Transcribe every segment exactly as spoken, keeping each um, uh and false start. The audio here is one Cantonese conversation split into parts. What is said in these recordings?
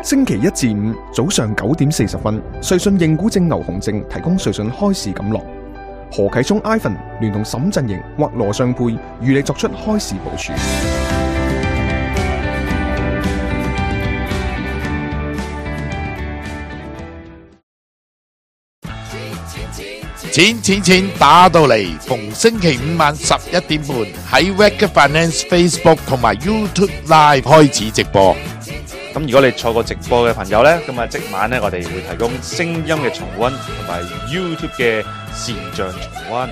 星期一至五早上九點四十分，瑞信認股證牛熊證提供瑞信開市錦囊。何啟聰 Ivan 聯同沈振盈或羅尚佩與你作出開市部署。 錢錢錢打到嚟，逢星期五晚十一點半喺 Wake Finance Facebook 同埋 YouTube Live 開始直播。 咁如果你錯過直播嘅朋友呢，咁啊即晚呢，我哋會提供聲音嘅重溫同埋 YouTube 嘅視像重溫。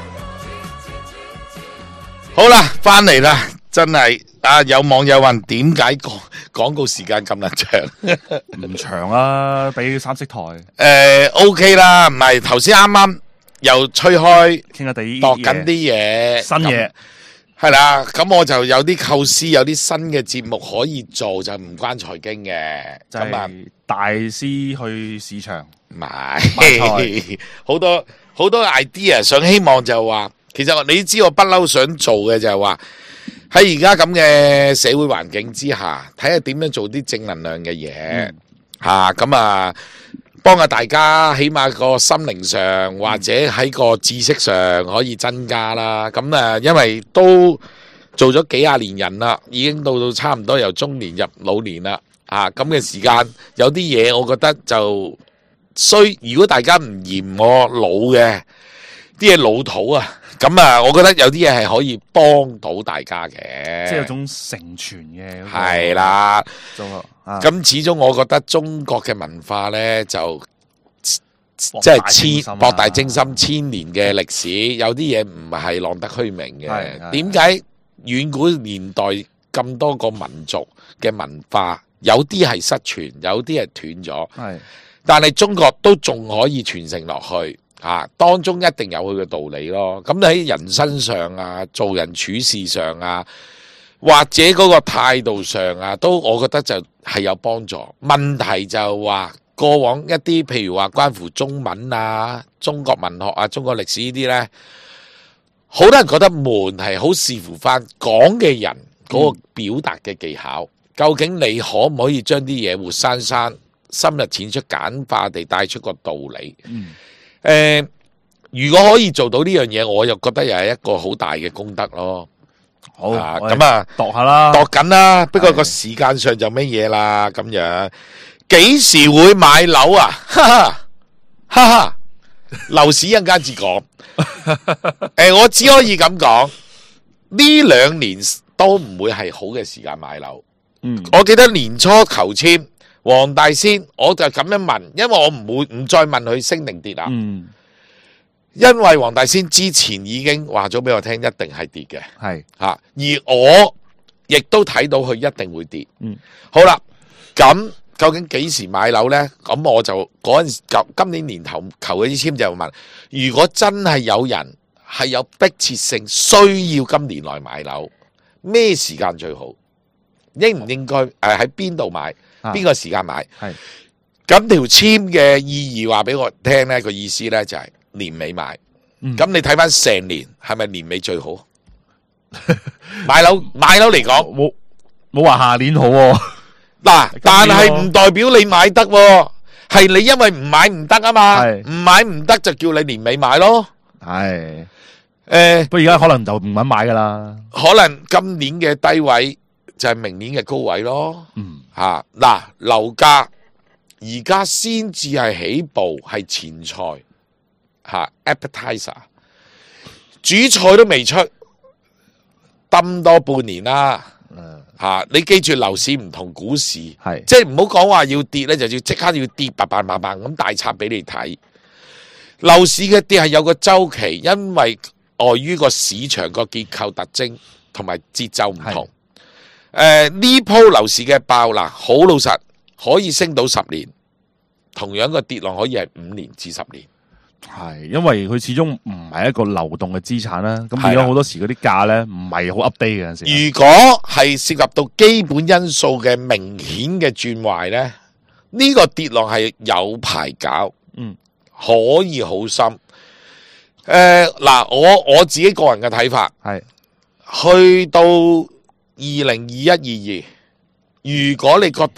好啦，翻嚟啦，真係啊！有網友問點解廣廣告時間咁長？ 唔長啦，俾三色台。 誒，OK 啦，唔係頭先啱啱又吹開， 傾下地度緊啲嘢， 新嘢。 係啦，咁我就有啲構思，有啲新嘅節目可以做，就唔關財經嘅。 就係大師去市場， 唔係好多好多 idea， 想希望就話，其實你知我不嬲想做嘅就係話，喺而家咁嘅社會環境之下，睇下點樣做啲正能量嘅嘢吓，咁啊。幫下大家，起碼個心靈上或者喺個知識上可以增加啦。咁啊，因為都做咗幾廿年人啦，已經到到差唔多由中年入老年啦。啊，咁嘅時間有啲嘢，我覺得就需。如果大家唔嫌我老嘅啲嘢老土啊，咁啊，我覺得有啲嘢係可以幫到大家嘅。 即係有種成傳嘅。 係啦。咁、啊、始終我覺得中國嘅文化呢，就即係千博大精深千年嘅歷史，有啲嘢唔係浪得虛名嘅。點解遠古年代咁多個民族嘅文化，有啲係失傳，有啲係斷咗，但係中國都仲可以傳承落去啊！當中一定有佢嘅道理咯。咁喺人身上啊，做人處事上啊，或者嗰個態度上啊，都我覺得就係有幫助。問題就話過往一啲譬如話關乎中文啊、中國文學啊、中國歷史呢啲呢，好多人覺得悶，係好視乎翻講嘅人嗰個表達嘅技巧。嗯、究竟你可唔可以將啲嘢活生生、深入淺出、簡化地帶出個道理？嗯呃、如果可以做到呢樣嘢，我又覺得又係一個好大嘅功德咯。好啊，咁啊，度下啦，度緊啦。不過個時間上就乜嘢啦，咁樣幾時會買樓啊？哈哈，哈哈，樓市一陣間至講。誒，我只可以咁講，呢兩年都唔會係好嘅時間買樓。嗯，我記得年初求簽黃大仙，我就咁樣問，因為我唔會唔再問佢升定跌啦。嗯。因為黃大仙之前已經話咗俾我聽，一定係跌嘅，係吓，而我亦都睇到佢一定會跌。嗯，好啦，咁究竟幾時買樓呢？咁我就嗰陣時今年年頭求嗰啲簽就問，如果真係有人係有迫切性需要今年內買樓，咩時間最好？應唔應該誒喺邊度買？邊個時間買？係咁條簽嘅意義話俾我聽呢，個意思呢就係、是。年尾買，咁你睇翻成年係咪年尾最好？買樓買樓嚟講， 冇冇話下年好喎。 嗱，但係唔代表你買得，係你因為唔買唔得啊嘛，唔買唔得就叫你年尾買咯。係，誒，不過而家可能就唔肯買噶啦。可能今年嘅低位就係明年嘅高位咯。嗯，吓嗱，樓價而家先至係起步，係前菜。吓 appetizer 主菜都未出，抌多半年啦。吓，你記住樓市唔同股市，係即係唔好講話要跌咧，就要即刻要跌，白白白白咁大插俾你睇。樓市嘅跌係有個周期，因為礙於個市場個結構特徵同埋節奏唔同。誒，呢鋪樓市嘅爆嗱，好老實，可以升到十年，同樣個跌浪可以係五年至十年。係，因為佢始終唔係一個流動嘅資產啦，咁變咗好多時嗰啲價咧唔係好 update 嘅陣時。如果係涉及到基本因素嘅明顯嘅轉壞咧，呢個跌落係有排搞，嗯，可以好深。誒，嗱，我我自己個人嘅睇法係，去到二零二一、二二，如果你覺得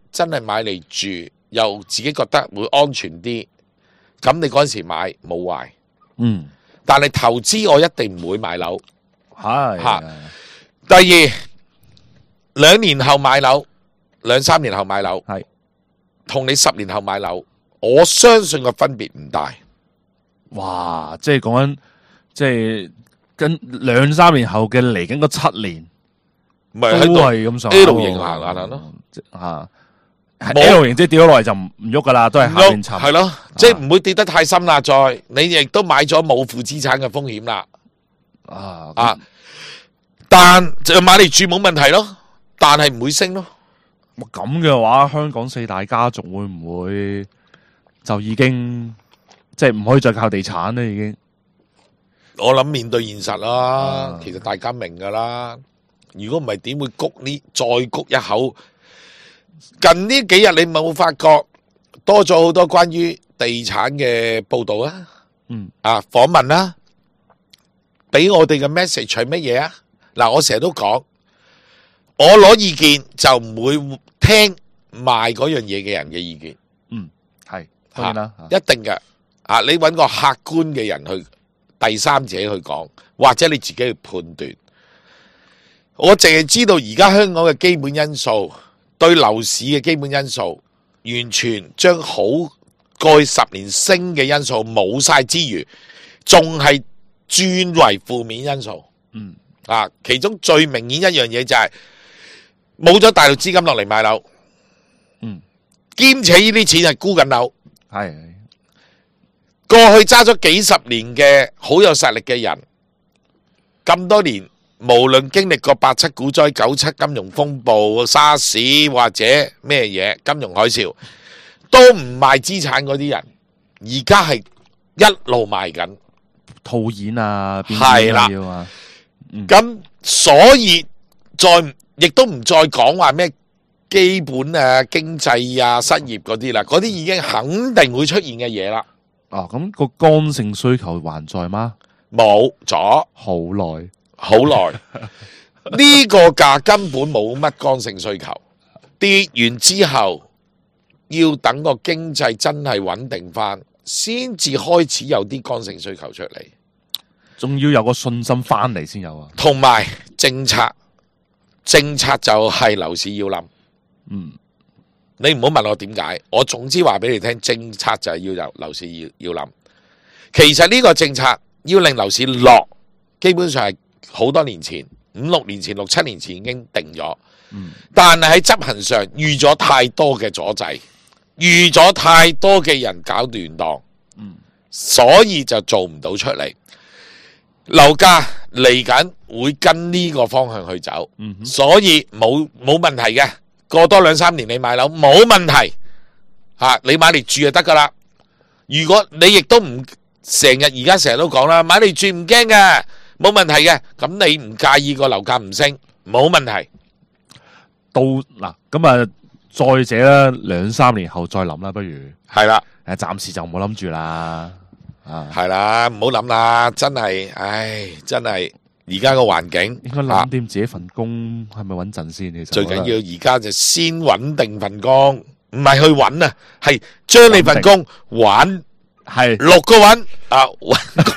真係買嚟住，又自己覺得會安全啲，咁你嗰陣時買冇壞。 嗯， 但係投資我一定唔會買樓。 係嚇第二，兩年後買樓，兩三年後買樓， 係同你十年後買樓，我相信個分別唔大。 哇！即係講緊，即係跟兩三年後嘅嚟緊嗰七年，都唔係喺度係咁上下 L 型行行行咯， 即吓冇 L 型即係跌咗落嚟就唔唔喐噶啦，都係下邊沉。 係咯，即係唔會跌得太深啦。再你亦都買咗冇負資產嘅風險啦。 啊啊，但就買嚟住冇問題咯，但係唔會升咯。 咁嘅話，香港四大家族會唔會就已經即係唔可以再靠地產咧？已經我諗面對現實啦， 啊其實大家明噶啦。如果唔係點會谷呢？再谷一口？近呢幾日你冇發覺多咗好多關於地產嘅報道啊？ 嗯啊訪問啦，俾我哋嘅 message 係乜嘢啊？嗱，我成日都講，我攞意見就唔會聽賣嗰樣嘢嘅人嘅意見。 嗯係當然啦， 一定嘅。啊，你揾個客觀嘅人去第三者去講，或者你自己去判斷。我淨係知道而家香港嘅基本因素，對樓市嘅基本因素，完全將好過去十年升嘅因素冇晒之餘，仲係轉為負面因素。 嗯啊，其中最明顯一樣嘢就係冇咗大陸資金落嚟買樓， 嗯兼且呢啲錢係沽緊樓。 係過去揸咗幾十年嘅好有實力嘅人，咁多年無論經歷過八七股災、九七金融風暴、沙士或者咩嘢金融海嘯，都唔賣資產嗰啲人，而家係一路賣緊。 套現啊，變係啦要啊， 咁所以再亦都唔再講話咩基本啊、經濟啊、失業嗰啲啦，嗰啲已經肯定會出現嘅嘢啦。 哦咁個剛性需求還在嗎？ 冇咗好耐， 好耐，呢個價根本冇乜剛性需求，跌完之後要等個經濟真係穩定翻，先至開始有啲剛性需求出嚟， 仲要有個信心翻嚟先有啊。 同埋政策，政策就係樓市要冧。 嗯， 你唔好問我點解，我總之話俾你聽，政策就係要由樓市要要冧。其實呢個政策要令樓市落，基本上係好多年前，五六年前、六七年前已經定咗。 嗯， 但係喺執行上遇咗太多嘅阻滯，遇咗太多嘅人搞亂檔， 嗯， 所以就做唔到出嚟。樓價嚟緊會跟呢個方向去走， 嗯哼所以冇冇問題嘅。過多兩三年你買樓冇問題，吓你買嚟住就得噶啦。如果你亦都唔成日而家成日都講啦，買嚟住唔驚嘅，冇問題嘅。咁你唔介意個樓價唔升，冇問題。 到嗱咁啊，再者啦，兩三年後再諗啦，不如係啦， 誒，暫時就唔好諗住啦。啊， 係啦，唔好諗啦，真係，唉，真係而家個環境應該諗掂自己份工係咪穩陣先。其實最緊要而家就先穩定份工，唔係去揾啊，係將你份工穩係六個穩啊，穩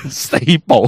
stable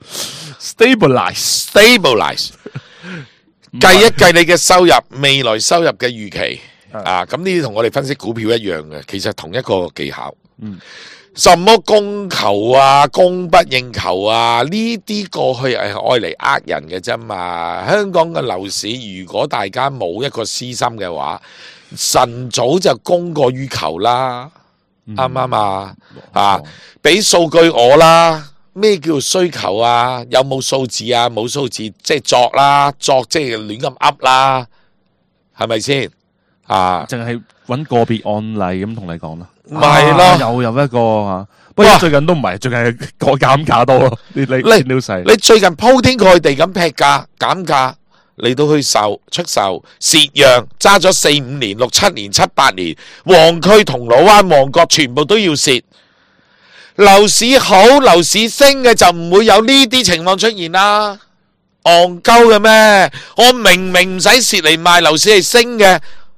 stabilize stabilize，計一計你嘅收入，未來收入嘅預期啊，咁呢啲同我哋分析股票一樣嘅，其實同一個技巧。 嗯， 什麼供求啊，供不應求啊，呢啲過去係愛嚟呃人嘅啫嘛。香港嘅樓市，如果大家冇一個私心嘅話，晨早就供過於求啦，啱唔啱啊？啊，俾數據我啦，咩叫需求啊？有冇數字啊？冇數字即係作啦，作即係亂咁噏啦，係咪先？啊， 淨係揾個別案例咁同你講啦。 唔係咯， 啊又有一個啊，不過最近都唔係，最近係改減價多咯。你你你料細， 你最近鋪天蓋地咁劈價減價嚟到去售出售蝕讓，揸咗四五年、六七年、七八年，旺區、銅鑼灣、旺角全部都要蝕。樓市好，樓市升嘅就唔會有呢啲情況出現啦。戇鳩嘅咩？我明明唔使蝕嚟賣，樓市係升嘅，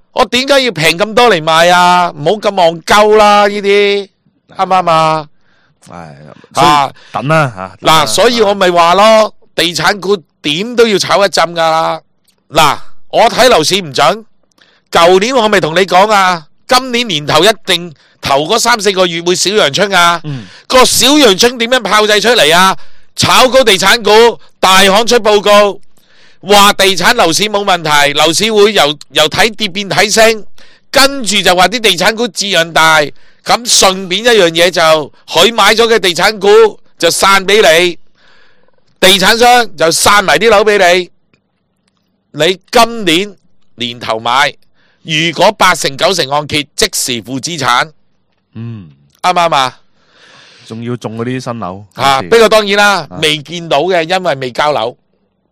我點解要平咁多嚟賣啊？唔好咁戇鳩啦，呢啲啱唔啱啊？ 係啊，等啦吓。 嗱，所以我咪話咯，地產股點都要炒一陣噶。嗱，我睇樓市唔準，舊年我咪同你講啊，今年年頭一定頭嗰三四個月會小陽春啊。個小陽春點樣炮製出嚟啊？炒高地產股，大行出報告。話地產樓市冇問題，樓市會由由睇跌變睇升，跟住就話啲地產股質量大，咁順便一樣嘢就佢買咗嘅地產股就散俾你，地產商就散埋啲樓俾你。你今年年頭買，如果八成九成按揭，即時負資產， 嗯， 啱唔啱啊？ 仲要中嗰啲新樓吓，不過當然啦，未見到嘅，因為未交樓。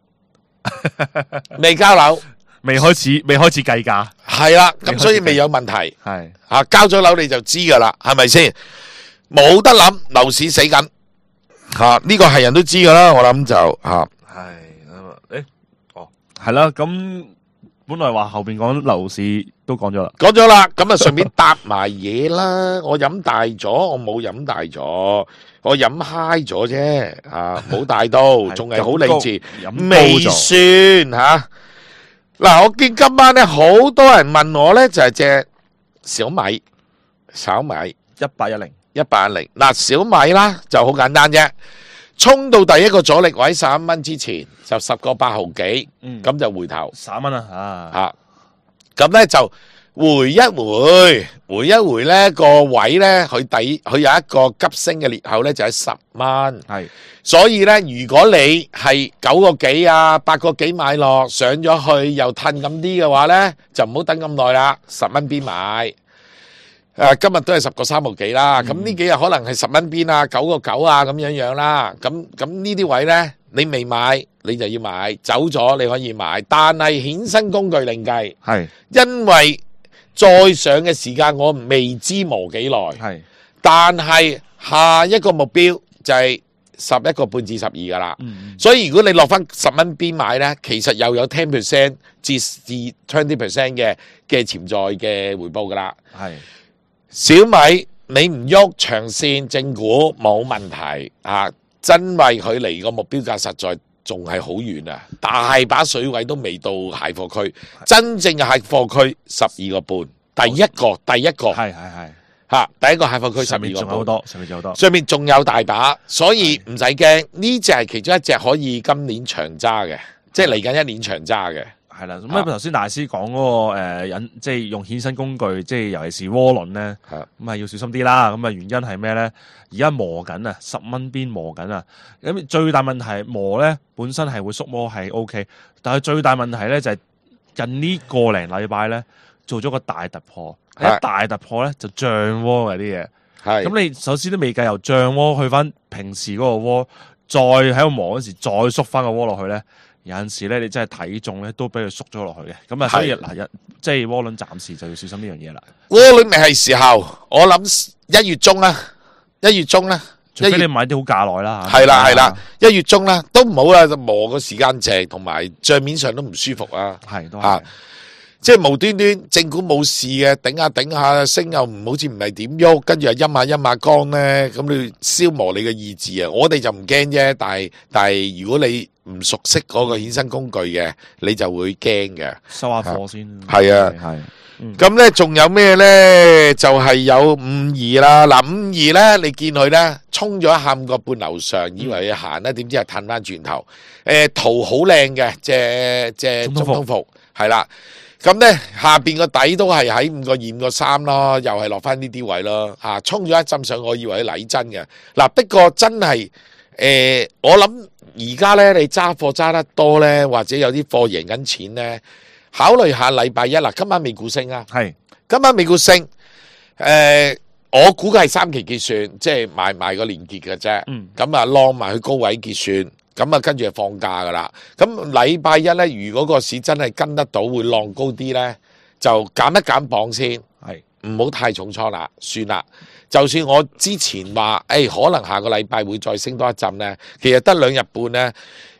未交樓， 未開始，未開始計價， 係啦，咁所以未有問題。 係啊，交咗樓你就知噶啦，係咪先？冇得諗，樓市死緊，吓呢個係人都知噶啦。我諗就吓， 係誒，哦，係啦。咁本來話後邊講樓市都講咗啦， 講咗啦。咁啊，順便搭埋嘢啦。我飲大咗，我冇飲大咗。我飲嗨咗啫，啊冇大到，仲係好理智，未算吓。嗱，我見今晚咧好多人問我咧，就係隻小米，小米一八一零， 一八一零。嗱，小米啦就好簡單啫，衝到第一個阻力位十一蚊之前，就十個八毫幾，咁就回頭十蚊啊，啊， 吓，咁咧就。回一回，回一回咧個位咧，佢底佢有一個急升嘅裂口咧，就係十蚊。係，所以咧，如果你係九個幾啊、八個幾買落，上咗去又褪咁啲嘅話咧，就唔好等咁耐啦，十蚊邊買。誒，今日都係十個三毫幾啦，咁呢幾日可能係十蚊邊啊、九個九啊咁樣樣啦。咁咁呢啲位咧，你未買你就要買，走咗你可以買，但係衍生工具另計。係，因為再上嘅時間我未知磨幾耐，係，但係下一個目標就係十一個半至十二噶啦，所以如果你落翻十蚊邊買咧，其實又有 ten percent 至至 twenty percent 嘅嘅潛在嘅回報噶啦。係，小米你唔喐長線正股冇問題啊，因為佢離個目標價實在仲係好遠啊！大把水位都未到蟹貨區，真正嘅蟹貨區十二個半，第一個第一個係係係嚇，第一個蟹貨區十二個半，上面仲有好多，上面仲有好多，上面仲有大把，所以唔使驚。呢隻係其中一隻可以今年長揸嘅，即係嚟緊一年長揸嘅。係啦，咁啊頭先大師講嗰個誒引，即係用衍生工具，即係尤其是窩輪咧，咁啊要小心啲啦。咁啊原因係咩咧？而家磨緊啊，十蚊邊磨緊啊。咁最大問題磨咧本身係會縮摩係 O K， 但係最大問題咧就係近呢個零禮拜咧做咗個大突破，一大突破咧就漲窩嘅啲嘢。係咁你首先都未計由漲窩去翻平時嗰個窩，再喺度磨嗰時再縮翻個窩落去咧。有陣時咧，你真係睇中咧，都俾佢縮咗落去嘅。咁啊，所以嗱，即係窩輪，暫時就要小心呢樣嘢啦。窩輪咪係時候，我諗一月中啦，一月中啦，除非你買啲好價耐啦。係啦係啦，一月中啦，都唔好啦，磨個時間正，同埋帳面上都唔舒服啊。係都係。即係無端端正股冇事嘅，頂下頂下升又唔好似唔係點喐，跟住又陰下陰下光咧，咁你消磨你嘅意志啊！我哋就唔驚啫，但係但係如果你唔熟悉嗰個衍生工具嘅，你就會驚嘅。收下貨先。係啊，係。咁咧仲有咩咧？就係有五二啦。嗱，五二咧，你見佢咧衝咗一下五個半樓上，以為佢行咧，點知係褪翻轉頭。誒，圖好靚嘅，隻隻中通服係啦。咁咧下邊個底都係喺五個二五個三咯，又係落翻呢啲位咯，吓衝咗一針上，我以為係禮真嘅。嗱，不過真係誒，我諗而家咧你揸貨揸得多咧，或者有啲貨贏緊錢咧，考慮下禮拜一啦，今晚美股升啊，係今晚美股升，誒，我估計係三期結算，即係賣賣個連結嘅啫，咁啊晾埋去高位結算。咁啊，跟住就放假噶啦。咁禮拜一咧，如果個市真係跟得到，會浪高啲咧，就減一減磅先，係唔好太重倉啦，算啦。就算我之前話，誒、哎、可能下個禮拜會再升多一陣咧，其實得兩日半咧，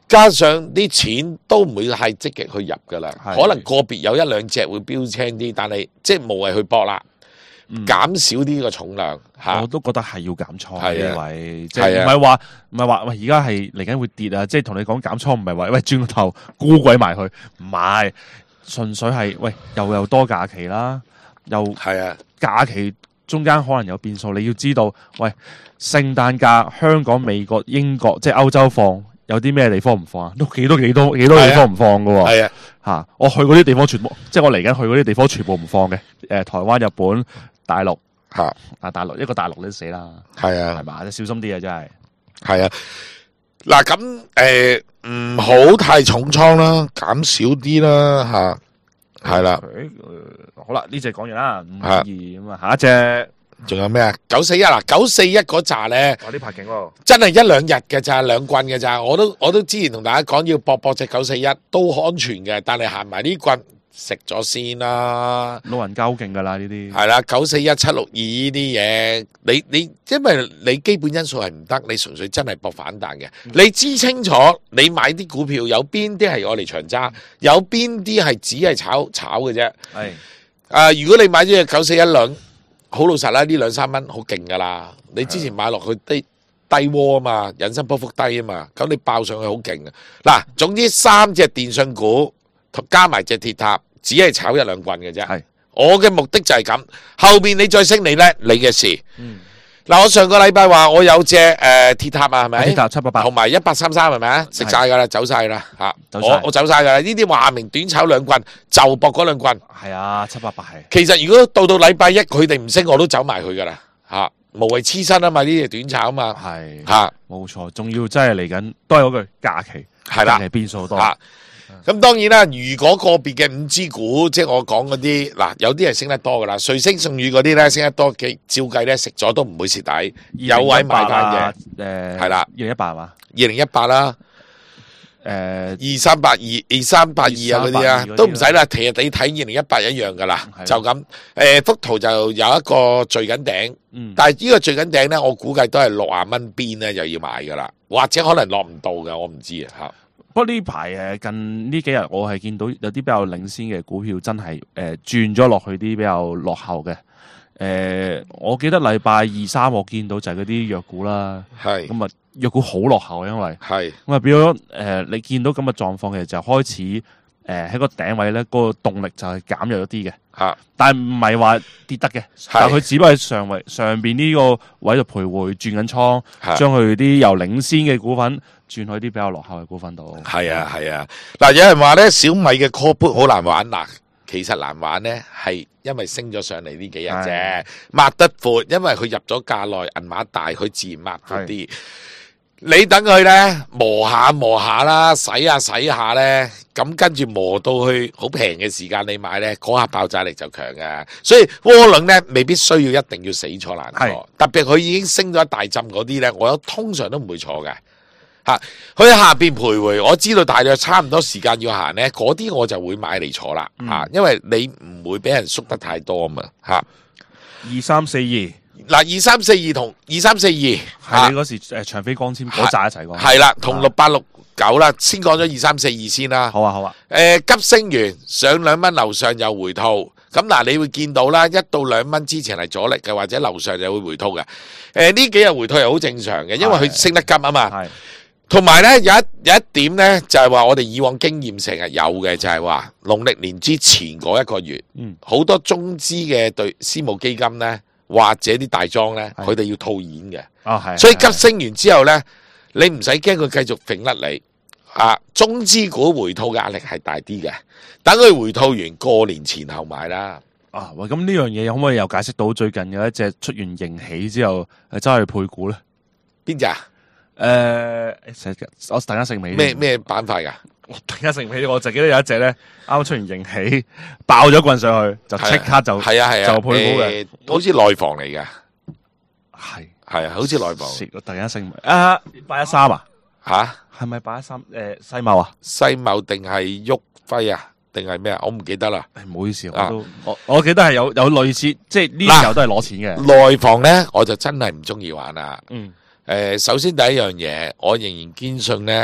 加上啲錢都唔會太積極去入噶啦， 係可能個別有一兩隻會標青啲，但係即係無謂去搏啦，減少啲個重量嚇。 我都覺得係要減倉係啊呢位，即係唔係話唔係話喂而家係嚟緊會跌啊！即係同你講減倉唔係話喂轉個頭沽鬼埋去，唔係純粹係喂又有多假期啦，又係啊， 假期中間可能有變數，你要知道喂聖誕假香港、美國、英國即係歐洲放。有啲咩地方唔放啊？都幾多幾多幾多地方唔放噶喎。 係啊， 嚇！我去嗰啲地方全部，即係我嚟緊去嗰啲地方全部唔放嘅。誒，台灣、日本、大陸嚇啊，大陸一個大陸你死啦， 係啊係，嘛？你小心啲啊，真係。 係啊。嗱咁誒，唔好太重倉啦，減少啲啦嚇。係啦， 誒呃好啦，呢隻講完啦，五係二咁啊，下一隻仲有咩啊？九四一嗱，九四一嗰扎咧。 我呢排勁喎， 真係一兩日嘅咋，兩棍嘅咋，我都我都之前同大家講要搏搏隻九四一都安全嘅，但係行埋呢棍食咗先啦。 老人家好勁噶啦呢啲。 係啦，九四一七六二呢啲嘢，你你因為你基本因素係唔得，你純粹真係搏反彈嘅。你知清楚你買啲股票有邊啲係我嚟長揸，有邊啲係只係炒炒嘅啫。 係啊，如果你買咗隻九四一兩。好老實啦，呢兩三蚊好勁噶啦！你之前買落去低低窩啊嘛，引伸波幅低啊嘛，咁你爆上去好勁啊！嗱，總之三隻電信股加埋隻鐵塔，只係炒一兩棍嘅啫。 係我嘅目的就係咁，後邊你再升你咧，你嘅事。 嗯， 嗱，我上個禮拜話我有隻誒鐵塔啊，係咪？ 鐵塔七八八同埋一八三三係咪啊？食晒噶啦，走晒啦嚇！ 走晒我我走晒噶啦，呢啲話明短炒兩棍就搏嗰兩棍。 係啊，七八八係。 其實如果到到禮拜一佢哋唔升，我都走埋佢噶啦嚇，無謂黐身啊嘛，呢啲係短炒啊嘛係嚇， 冇錯，仲要真係嚟緊，都係嗰句假期， 係啦假期變數多。 嚇。咁當然啦，如果個別嘅五 G 股，即係我講嗰啲嗱，有啲係升得多噶啦，瑞星舜宇嗰啲咧升得多嘅，照計咧食咗都唔會蝕底，有位買翻嘅， 誒係啦， 二零一八係嘛？ 二零一八啦。 誒二三八二、二三八二啊嗰啲啊，都唔使啦。其實你睇二零一八一樣噶啦，就咁。誒幅圖就有一個墜緊頂， 嗯， 但係呢個墜緊頂咧，我估計都係六啊蚊邊咧，就要買噶啦，或者可能落唔到嘅，我唔知啊嚇。 不過呢排誒近呢幾日，我係見到有啲比較領先嘅股票，真係誒轉咗落去啲比較落後嘅。誒，我記得禮拜二三我見到就係嗰啲藥股啦， 係咁啊藥股好落後，因為係咁啊變咗誒，你見到咁嘅狀況，其實就開始誒喺個頂位咧，嗰個動力就係減弱咗啲嘅。 嚇， 但係唔係話跌得嘅，但係佢只不過係上位上邊呢個位度徘徊轉緊倉，將佢啲由領先嘅股份轉去啲比較落後嘅股份度。 係啊係啊，嗱有人話咧小米嘅 call put 好難玩嗱，其實難玩咧係因為升咗上嚟呢幾日啫，抹得闊，因為佢入咗價內銀碼大，佢自然抹闊啲。你等佢咧磨下磨下啦，洗下洗下咧，咁跟住磨到去好平嘅時間你買咧，嗰下爆炸力就強嘅。所以窩輪咧未必需要一定要死坐難坐，特別佢已經升咗一大浸嗰啲咧，我通常都唔會坐嘅。吓，佢喺下邊徘徊，我知道大約差唔多時間要行咧，嗰啲我就會買嚟坐啦。吓、嗯，因為你唔會俾人縮得太多啊嘛。吓， 二三四二。 嗱，二三四二同二三四二係你嗰時誒長飛光纖嗰扎一齊講， 係啦，同六八六九啦，先講咗二三四二先啦。 好啊好啊， 誒、呃、急升完上兩蚊樓上又回吐，咁嗱你會見到啦，一到兩蚊之前係阻力嘅，或者樓上就會回吐嘅。誒、呃、呢幾日回吐係好正常嘅，因為佢升得急啊嘛。係，同埋咧有一有一點咧就係、是、話我哋以往經驗成日有嘅就係話農曆年之前嗰一個月，嗯，好多中資嘅對私募基金咧。或者啲大莊咧，佢哋要套現嘅， 哦係， 所以急升完之後咧，你唔使驚佢繼續揈甩你，啊，中資股回吐嘅壓力係大啲嘅，等佢回吐完過年前後買啦。 啊，喂，咁呢樣嘢可唔可以又解釋到最近有一隻出完盈喜之後，誒走去配股咧？ 邊隻啊？ 誒，我突然間醒尾咩咩板塊噶？ 我突然間醒尾，我就記得有一隻咧，啱啱出完盈喜，爆咗棍上去，就即刻就係啊係啊， 就配股嘅， 好似內房嚟嘅， 係係啊，好似內房。 我突然間醒尾啊，八一三啊， 吓係咪八一三？誒，世茂啊， 世茂定係旭輝啊？定係咩啊？我唔記得啦。 唔好意思，我都我我記得係有有類似，即係呢時候都係攞錢嘅。 內房咧，我就真係唔中意玩啦。嗯。誒，首先第一樣嘢，我仍然堅信咧，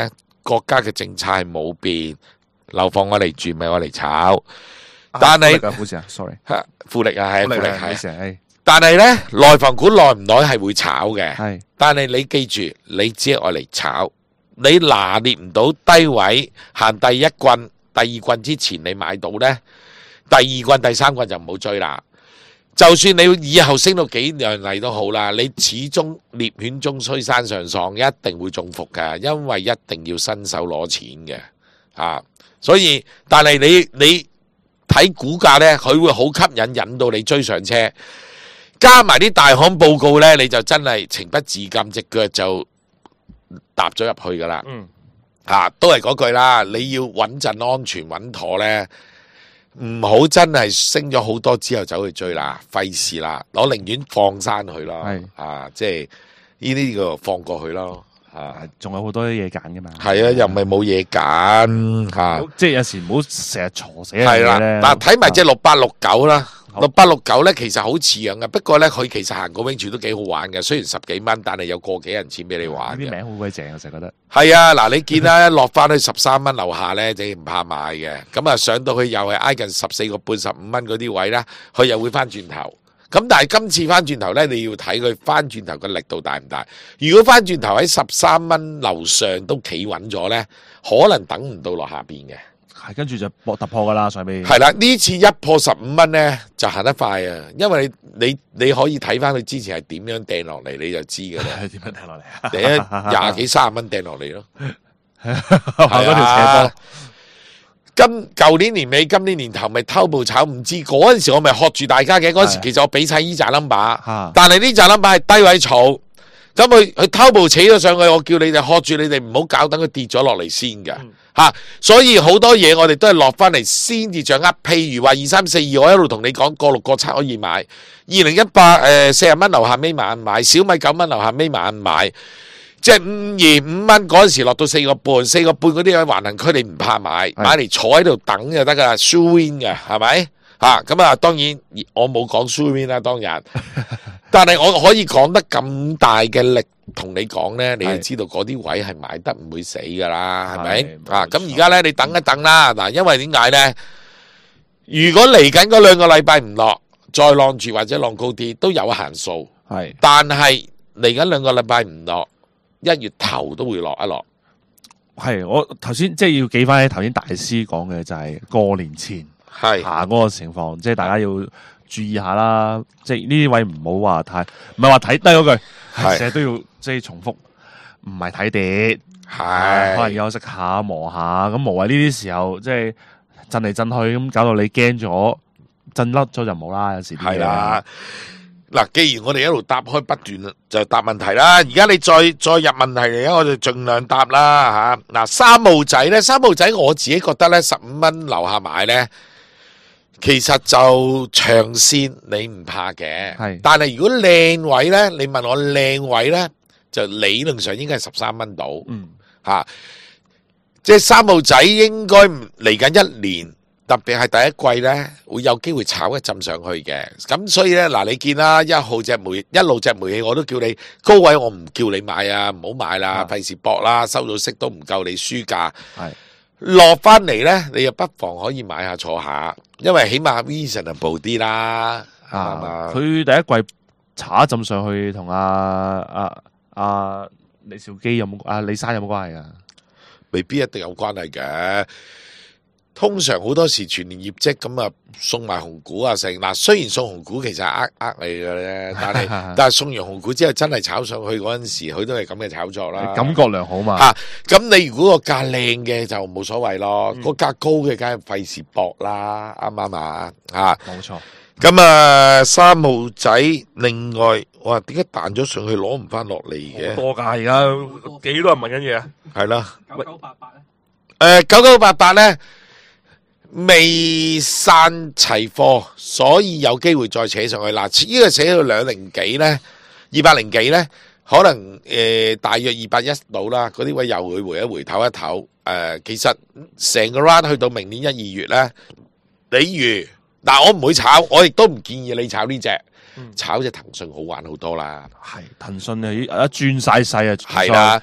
國家嘅政策係冇變，樓房我嚟住咪我嚟炒，但係好似啊 ，sorry， 富力啊係富力係係，但係咧內房股耐唔耐係會炒嘅， 係，但係你記住，你只係愛嚟炒，你拿捏唔到低位行第一棍、第二棍之前你買到咧，第二棍、第三棍就唔好追啦。就算你以後升到幾樣嚟都好啦，你始終獵犬終須山上喪，一定會中伏嘅，因為一定要伸手攞錢嘅啊！所以，但係你你睇股價呢，佢會好吸引，引到你追上車，加埋啲大行報告呢，你就真係情不自禁，隻腳就踏咗入去噶啦。嗯，啊，都係嗰句啦，你要穩陣、安全、穩妥呢。唔好真係升咗好多之後走去追啦，費事啦，我寧願放生佢咯，啊，即係呢啲個放過去咯，啊， 仲有好多嘢揀噶嘛， 係啊，又唔係冇嘢揀吓， 即係有時唔好成日坐死人係啦，嗱，睇埋隻六八六九啦。六八六九咧，其實好似樣嘅，不過咧佢其實行個 range 都幾好玩嘅，雖然十幾蚊，但係有個幾人錢俾你玩嘅。 啲名好鬼正，我成日覺得。 係啊，嗱，你見啦，落翻去十三蚊樓下咧，你唔怕買嘅。咁啊，上到去又係挨近十四個半、十五蚊嗰啲位啦，佢又會翻轉頭。咁但係今次翻轉頭咧，你要睇佢翻轉頭嘅力度大唔大。如果翻轉頭喺十三蚊樓上都企穩咗咧，可能等唔到落下邊嘅。 係跟住就搏突破噶啦，上邊係啦，呢次一破十五蚊咧就行得快啊，因為你你你可以睇翻佢之前係點樣掟落嚟，你就知噶啦。 點樣掟落嚟啊？ 第一廿幾三十蚊掟落嚟咯， 係嗰條斜坡。 今舊年年尾、今年年頭咪偷步炒，唔知嗰陣時我咪學住大家嘅。嗰陣時其實我俾晒依扎 number，但係呢扎 number 係低位儲，咁佢佢偷步扯咗上去，我叫你哋學住你哋唔好搞，等佢跌咗落嚟先㗎。嗯吓、啊，所以好多嘢我哋都係落翻嚟先至掌握。譬如話二三四二，我一路同你講過六個七可以買，二零一八誒四十蚊樓下尾晚買，小米九蚊樓下尾晚買，即係五二五蚊嗰陣時落到四個半，四個半嗰啲喺橫行區你唔怕買，買嚟坐喺度等就得噶啦 ，show win 嘅係咪？吓咁啊，當然我冇講 show win 啦，當日，但係我可以講得咁大嘅力。同你講咧，你要知道嗰啲位係買得唔會死噶啦，係咪啊？咁而家咧，你等一等啦。嗱，因為點解咧？如果嚟緊嗰兩個禮拜唔落，再浪住或者浪高啲，都有限數。係，但係嚟緊兩個禮拜唔落，一月頭都會落一落。 係，我頭先即係要記翻起頭先大師講嘅，就係過年前係下嗰個情況，即係大家要注意下啦。即係呢啲位唔好話太，唔係話睇低嗰句，係成日都要。即係重複，唔係睇跌，係可能休息下磨下，咁無謂呢啲時候即係震嚟震去，咁搞到你驚咗，震甩咗就冇啦。有時係啦， 嗱，既然我哋一路答開不斷就答問題啦，而家你再再入問題嚟啊，我就盡量答啦吓。嗱，三號仔咧，三號仔我自己覺得咧，十五蚊樓下買咧，其實就長線你唔怕嘅，係。但係如果靚位咧，你問我靚位咧？就理論上應該係十三蚊到，嗯，吓、啊，即係三號仔應該嚟緊一年，特別係第一季咧，會有機會炒一浸上去嘅。咁所以咧，嗱，你見啦，一號隻煤，一路隻煤氣，我都叫你高位，我唔叫你買啊，唔好買啦，費事搏啦，收到息都唔夠你輸價。係落翻嚟咧，你又不妨可以買下坐下，因為起碼 reasonable 啲啦。 啊，佢第一季炒一浸上去，同阿阿。阿李兆基有冇？阿李生有冇關係噶？ 未必一定有關係嘅。通常好多時全年業績咁啊，送埋紅股啊成。嗱，雖然送紅股其實係呃呃你嘅咧，但係但係送完紅股之後真係炒上去嗰陣時，佢都係咁嘅炒作啦。 感覺良好嘛？ 吓，咁你如果個價靚嘅就冇所謂咯，個價高嘅梗係費事搏啦，啱唔啱啊？吓，冇錯。咁啊，三號仔，另外我話點解彈咗上去攞唔翻落嚟嘅？ 多噶，而家幾多人問緊嘢啊？ 係啦， 九九八八咧？ 誒，九九八八咧未散齊貨，所以有機會再扯上去。嗱，呢個扯到兩零幾咧，二百零幾咧，可能誒大約二百一到啦。嗰啲位又會回一回唞一唞。誒，其實成個 round 去到明年一二月咧，例如。但我唔會炒，我亦都唔建議你炒呢隻，嗯、炒隻騰訊好玩好多啦。 係騰訊啊，一轉晒勢啊， 係啦。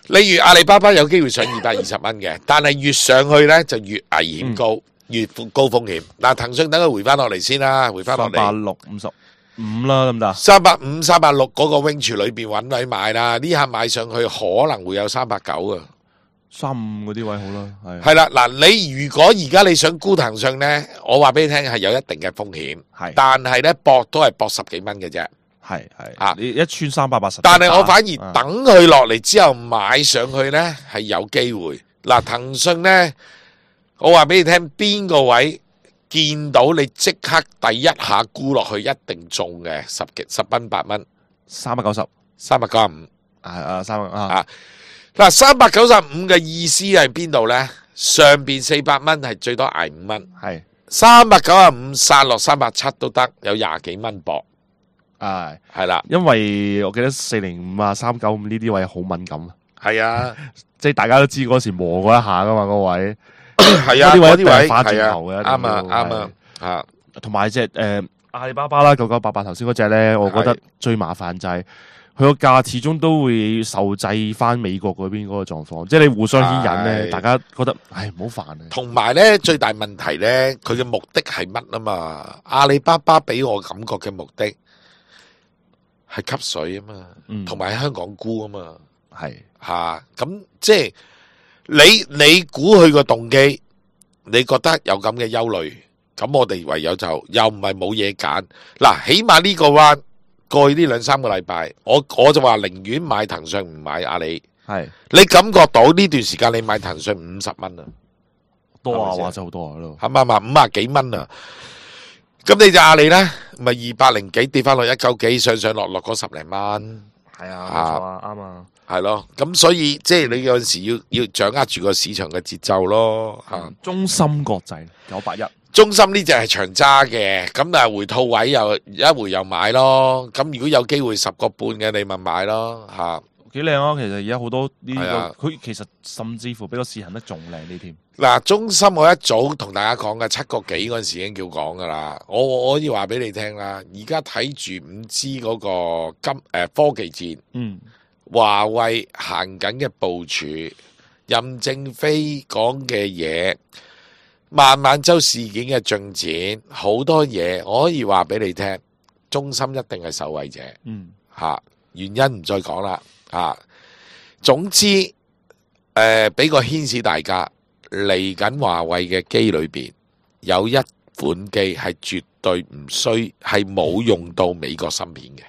例如阿里巴巴有機會上二百二十蚊嘅，但係越上去咧就越危險高，嗯、越高風險。嗱，騰訊等佢回翻落嚟先啦，回翻落嚟。三百六五十五啦，得唔得？ 三百五、三百六嗰個 range 裏邊揾位買啦，呢下買上去可能會有三百九啊。 三五嗰啲位好啦，係。 係啦，嗱，你如果而家你想沽騰訊咧，我話俾你聽係有一定嘅風險，係，但係咧搏都係搏十幾蚊嘅啫。係係啊，你一穿三百八十，但係我反而等佢落嚟之後買上去咧係有機會。嗱，騰訊咧，我話俾你聽，邊個位見到你即刻第一下沽落去一定中嘅，十幾十蚊八蚊，三百九十，三百九十五，係啊，三百啊，嗱，三百九十五嘅意思係邊度咧？上邊四百蚊係最多挨五蚊，係三百九十五殺落三百七都得，有廿幾蚊搏。係係啦，因為我記得四零五啊、三九五呢啲位好敏感，係啊，即係大家都知嗰時磨嗰一下噶嘛，嗰位係啊，嗰啲位一定係翻轉頭嘅，啱啊啱啊啊，同埋隻誒阿里巴巴啦，九九八八頭先嗰隻咧，我覺得最麻煩就係佢個價始終都會受制翻美國嗰邊嗰個狀況，即係你互相牽引咧，大家覺得唉唔好煩啊。同埋咧最大問題咧，佢嘅目的係乜啊嘛？阿里巴巴俾我感覺嘅目的。係吸水啊嘛，同埋喺香港沽啊嘛，係吓咁即係你你估佢個動機，你覺得有咁嘅憂慮，咁我哋唯有就又唔係冇嘢揀嗱，起碼呢個彎過去呢兩三個禮拜，我我就話寧願買騰訊唔買阿里，係你感覺到呢段時間你買騰訊五十蚊啊，多啊，哇真係好多啊咯，係咪嘛五啊幾蚊啊？咁你就阿里咧，咪二百零幾跌翻落一九幾，上上落落嗰十零蚊，係啊，冇錯啊，啱啊，係咯，咁所以即係你有陣時要要掌握住個市場嘅節奏咯，吓、嗯。中芯國際九八一，中芯呢只係長揸嘅，咁啊回吐位又一回又買咯，咁如果有機會十個半嘅，你咪買咯，吓。幾靚啊！其實而家好多呢個，佢其實甚至乎比個市行得仲靚啲添。嗱，中芯我一早同大家講嘅七個幾嗰陣時已經叫講噶啦。我我可以話俾你聽啦。而家睇住五 G 嗰個金誒、呃、科技戰，嗯，華為行緊嘅部署，任正非講嘅嘢，孟晚舟事件嘅進展，好多嘢我可以話俾你聽。中芯一定係受惠者，嗯，吓、啊、原因唔再講啦。啊，總之，誒、呃，俾個牽示大家，嚟緊華為嘅機裏邊有一款機係絕對唔需，係冇用到美國芯片嘅。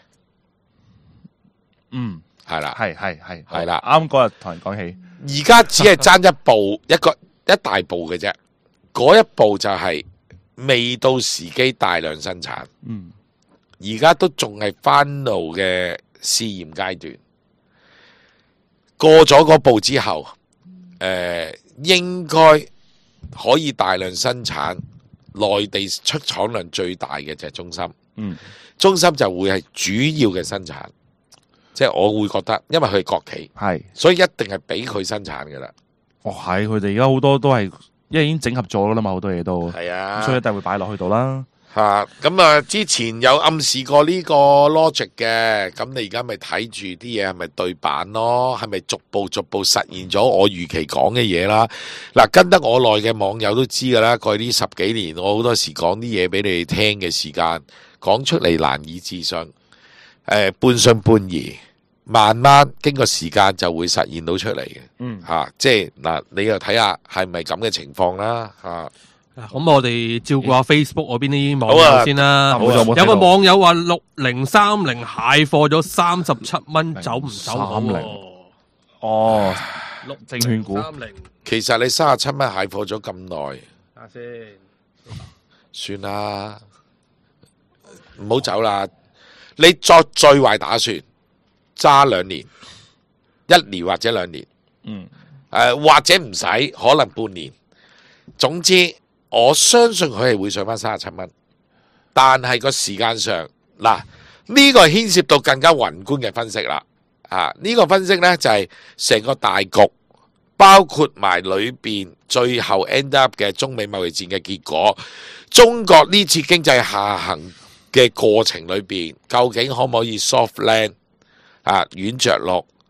嗯，係啦，係係係，係啦，啱嗰日同人講起，而家只係爭一步，一個一大步嘅啫，嗰一步就係未到時機大量生產。嗯，而家都仲係翻路嘅試驗階段。過咗嗰步之後，誒、呃，應該可以大量生產，內地出廠量最大嘅就係中芯。嗯，中芯就會係主要嘅生產，即係我會覺得，因為佢係國企，係，所以一定係俾佢生產噶啦。哦，係，佢哋而家好多都係，因為已經整合咗噶啦嘛，好多嘢都係啊，所以一定會擺落去度啦。吓，咁啊，之前有暗示過呢個 logic 嘅，咁你而家咪睇住啲嘢係咪對版咯，係咪逐步逐步實現咗我預期講嘅嘢啦？嗱，跟得我耐嘅網友都知噶啦，過去呢十幾年，我好多時講啲嘢俾你哋聽嘅時間，講出嚟難以置信，誒、呃，半信半疑，慢慢經過時間就會實現到出嚟嘅。嗯，吓、啊，即係嗱，你又睇下係咪咁嘅情況啦，吓、啊。 咁我哋照顧下 Facebook 嗰邊啲網友先啦。啊、有個網友話六零三零蟹貨咗三十七蚊，走唔走？三零哦，六證券股。 其實你三十七蚊蟹貨咗咁耐， 下先算啦，唔好走啦。你作最壞打算，揸兩年，一年或者兩年，嗯，誒、呃、或者唔使，可能半年。總之。我相信佢係會上翻三十七蚊，但係個時間上嗱，呢個牽涉到更加宏觀嘅分析啦。啊，呢個分析呢就係成個大局，包括埋裏邊最後 end up 嘅中美貿易戰嘅結果，中國呢次經濟下行嘅過程裏邊，究竟可唔可以 soft land 啊軟着陸，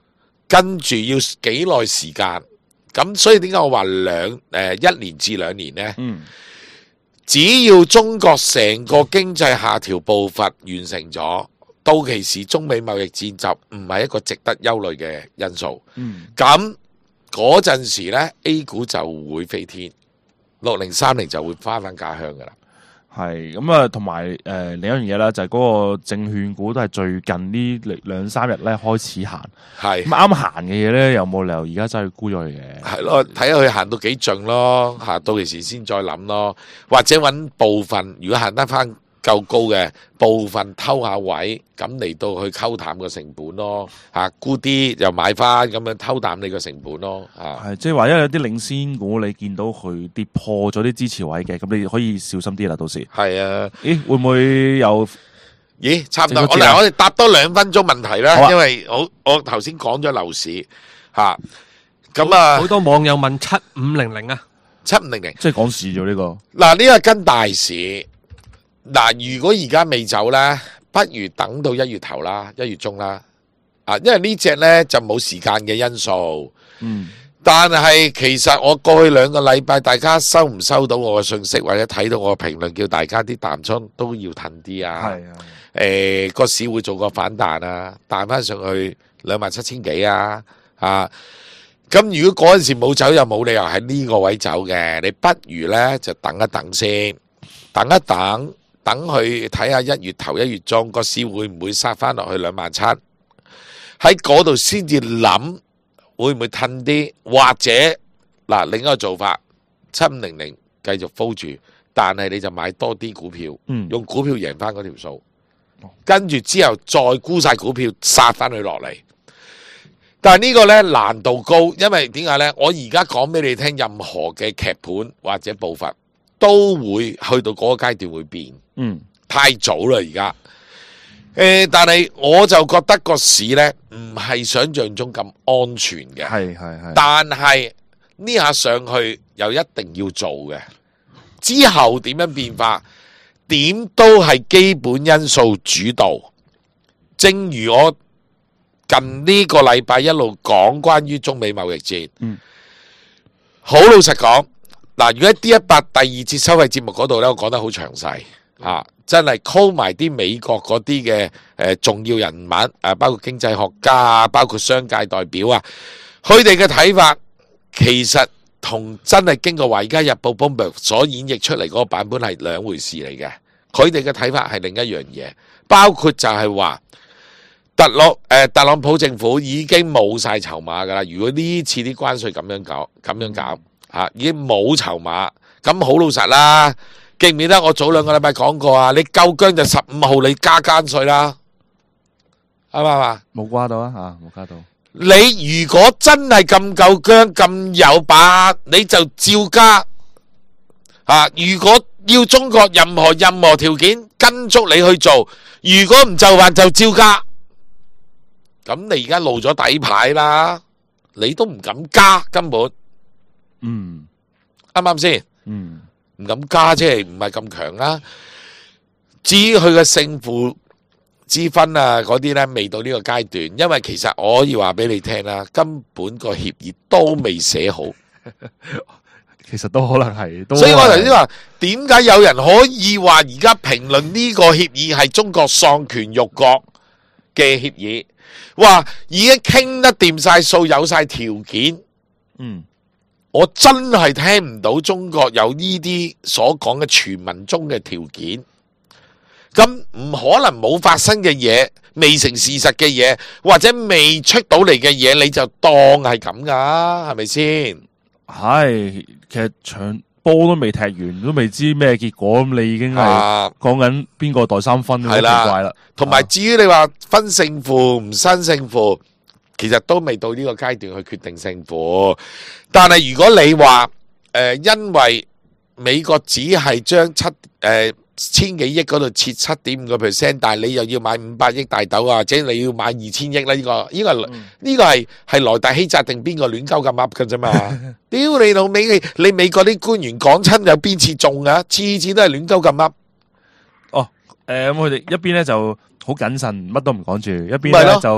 跟住要幾耐時間？咁所以點解我話兩誒一年至兩年呢？ 嗯， 只要中國成個經濟下調步伐完成咗，到期時中美貿易戰就唔係一個值得憂慮嘅因素。 嗯， 咁嗰陣時呢 A 股就會飛天，六零三零就會翻返家鄉噶啦。 係咁啊，同埋誒另一樣嘢啦，就係、是、嗰個證券股都係最近呢兩三日咧開始行。 係咁啱行嘅嘢咧，有冇理由而家真係沽咗佢嘅？ 係咯，睇下佢行到幾盡咯，嚇到期時先再諗咯，或者揾部分，如果行得翻夠高嘅部分偷下位，咁嚟到去溝淡個成本咯，嚇沽啲又買翻，咁樣偷淡你個成本咯，嚇。 係即係話，因為有啲領先股，你見到佢跌破咗啲支持位嘅，咁你可以小心啲啦，到時。 係啊， 咦，會唔會有？ 咦，差唔多， 政府節啊我哋我哋答多兩分鐘問題啦， 好啊因為我我頭先講咗樓市嚇，咁啊好多網友問七五零零啊， 七五零零即係講市咗呢個。 嗱，呢個跟大市。嗱，如果而家未走咧，不如等到一月頭啦，一月中啦，啊，因為呢隻咧就冇時間嘅因素。 嗯， 但係其實我過去兩個禮拜，大家收唔收到我嘅信息，或者睇到我嘅評論，叫大家啲淡倉都要褪啲啊。 係啊， 誒個市會做個反彈啊，彈翻上去兩萬七千幾啊，啊！咁如果嗰陣時冇走，又冇理由喺呢個位走嘅，你不如咧就等一等先，等一等。等佢睇下一月頭一月中個市會唔會殺翻落去兩萬七，喺嗰度先至諗會唔會褪啲，或者嗱另一個做法七五零零繼續 hold 住，但係你就買多啲股票， 嗯， 用股票贏翻嗰條數，跟住之後再沽晒股票殺翻佢落嚟。但係呢個呢難度高，因為點解呢？我而家講俾你聽，任何嘅劇本或者步伐都會去到嗰個階段會變。 嗯， 太早啦而家，誒、呃，但係我就覺得個市呢唔係想象中咁安全嘅， 係係係。 但係呢下上去又一定要做嘅，之後點樣變化，點都係基本因素主導。正如我近呢個禮拜一路講關於中美貿易戰， 嗯， 好老實講，嗱，如果喺 D 一百第二節收費節目嗰度呢，我講得好詳細。啊！真係 call 埋啲美國嗰啲嘅誒重要人物，誒、啊、包括經濟學家啊，包括商界代表啊，佢哋嘅睇法其實同真係經過《華爾街日報》Bloomberg 所演繹出嚟嗰個版本係兩回事嚟嘅。佢哋嘅睇法係另一樣嘢，包括就係話特朗誒、呃、特朗普政府已經冇晒籌碼㗎啦。如果呢次啲關稅咁樣搞，咁樣搞嚇、啊，已經冇籌碼，咁好老實啦。記唔記得我早兩個禮拜講過啊？你夠姜就十五號你加關稅啦，啱唔啱啊？ 冇加到啊吓，冇加到。 你如果真係咁夠姜咁有把握，你就照加啊！如果要中國任何任何條件跟足你去做，如果唔就範就照加。咁你而家露咗底牌啦，你都唔敢加根本。 嗯， 啱唔啱先？ 嗯。 唔敢加，即係唔係咁強啦。至於佢嘅勝負之分啊，嗰啲呢未到呢個階段，因為其實我可以話俾你聽啦，根本個協議都未寫好。 其實都可能係， 所以我頭先話點解有人可以話而家評論呢個協議係中國喪權辱國嘅協議，話已經傾得掂晒數，有晒條件。 嗯。 我真係聽唔到中國有呢啲所講嘅傳聞中嘅條件，咁唔可能冇發生嘅嘢，未成事實嘅嘢，或者未出到嚟嘅嘢，你就當係咁噶，係咪先？ 係，其實場波都未踢完，都未知咩結果，咁你已經係講緊邊個袋三分，好奇怪啦。 同埋至於你話分勝負唔新勝負，其實都未到呢個階段去決定勝負，但係如果你話誒、呃，因為美國只係將七誒、呃、千幾億嗰度切七點五個 percent， 但係你又要買五百億大豆啊，或者你要買二千億啦，呢、這個呢、這個呢、嗯、個係係萊大希澤定邊個亂鳩咁噏㗎啫嘛？屌你老味，你美國啲官員講親有邊次中啊？次次都係亂鳩咁噏。 哦，誒咁佢哋一邊咧就好謹慎，乜都唔講住，一邊咧就。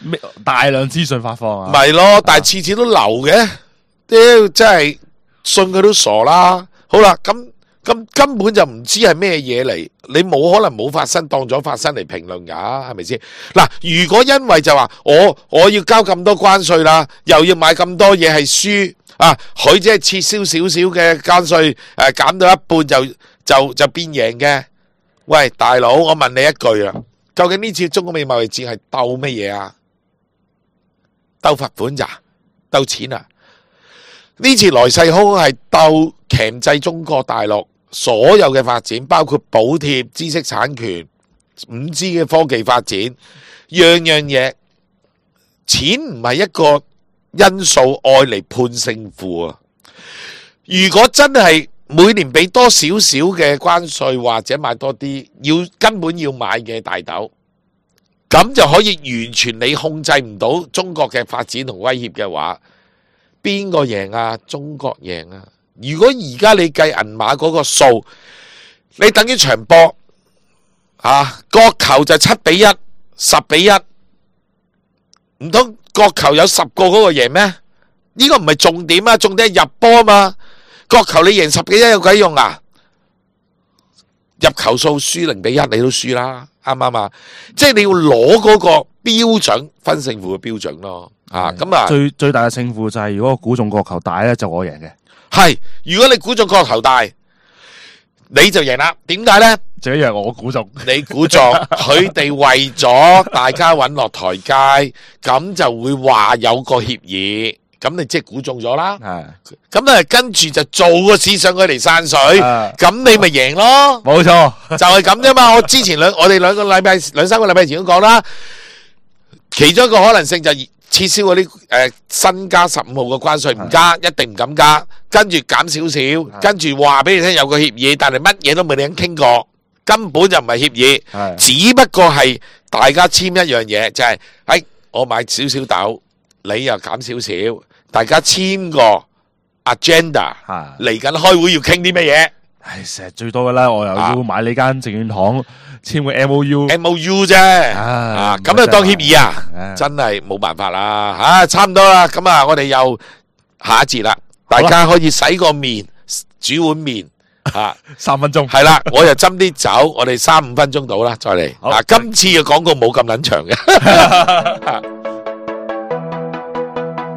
大量資訊發放啊， 咪咯，但係次次都流嘅，屌真係信佢都傻啦。好啦，咁咁根本就唔知係咩嘢嚟，你冇可能冇發生當咗發生嚟評論噶，係咪先？嗱，如果因為就話我我要交咁多關稅啦，又要買咁多嘢係輸啊，佢只係撤銷少少嘅關稅，誒減到一半就就就變贏嘅。喂，大佬，我問你一句啦，究竟呢次中國美貿易戰係鬥乜嘢啊？鬥罰款咋？鬥錢啊？呢次來勢洶洶係鬥鉗制中國大陸所有嘅發展，包括補貼、知識產權、五 G 嘅科技發展，樣樣嘢，錢唔係一個因素，愛嚟判勝負啊！如果真係每年俾多少少嘅關稅，或者買多啲要根本要買嘅大豆，咁就可以完全你控制唔到中國嘅發展同威脅嘅話，邊個贏啊？中國贏啊！如果而家你計銀碼嗰個數，你等於場波啊，國球就七比一、十比一，唔通國球有十個嗰個贏咩？呢個唔係重點啊，重點係入波啊嘛！國球你贏十比一有鬼用啊？入球數輸零比一你都輸啦，啱唔啱啊？即係你要攞嗰個標準分勝負嘅標準咯。啊，咁啊， 最最大嘅勝負就係如果估中國球大咧，就我贏嘅。 係，如果你估中國球大，你就贏啦。點解咧？ 就一樣我估中， 你估中，佢哋為咗大家揾落台階，咁就會話有個協議，咁你即係估中咗啦。 係， 咁咧跟住就做個市上佢嚟散水， 啊咁你咪贏咯。 冇錯， 就係咁啫嘛。我之前兩我哋兩個禮拜兩三個禮拜前都講啦，其中一個可能性就係撤銷嗰啲誒新加十五號嘅關稅，唔加，一定唔敢加，跟住減少少，跟住話俾你聽有個協議，但係乜嘢都未人傾過，根本就唔係協議，只不過係大家簽一樣嘢，就係喺我買少少豆，你又減少少，大家簽個 agenda，嚟緊開會要傾啲乜嘢？ 唉，成日最多嘅啦，我又要買你間證券行簽個 M O U，M O U 啫，啊，咁就當協議啊，真係冇辦法啦，吓，差唔多啦，咁啊，我哋又下一節啦，大家可以洗個面，煮碗麵，吓， 三分鐘， 係啦，我又斟啲酒，我哋三五分鐘到啦，再嚟，啊，今次嘅廣告冇咁撚長嘅。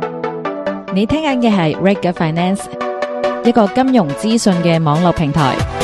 你聽緊嘅係 Reg Finance，一個金融資訊嘅網絡平台。